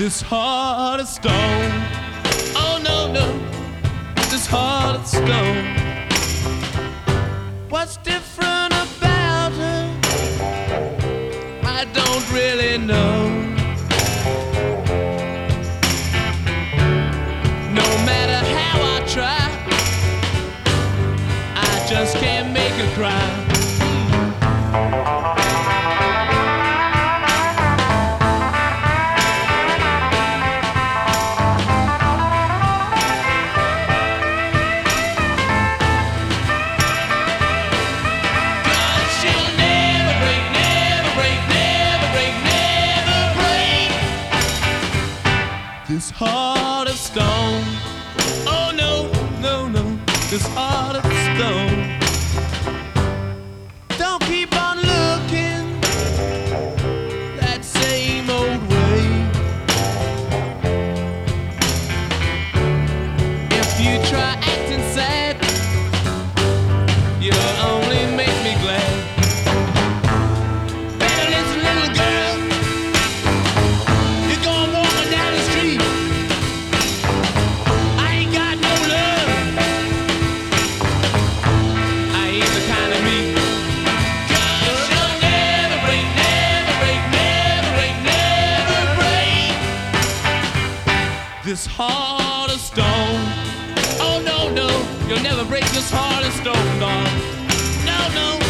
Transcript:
this heart of stone. Oh no, no, this heart of stone. What's different about her? I don't really know. No matter how I try, I just can't make her cry. This heart of stone. Oh no, no, no, this heart of stone. Don't keep on looking that same old way. If you try acting sad, you'll only make me glad. Better listen, little girl. You're gonna walk me down the street. This heart of stone. Oh no, no, you'll never break this heart of stone, darling. No, no.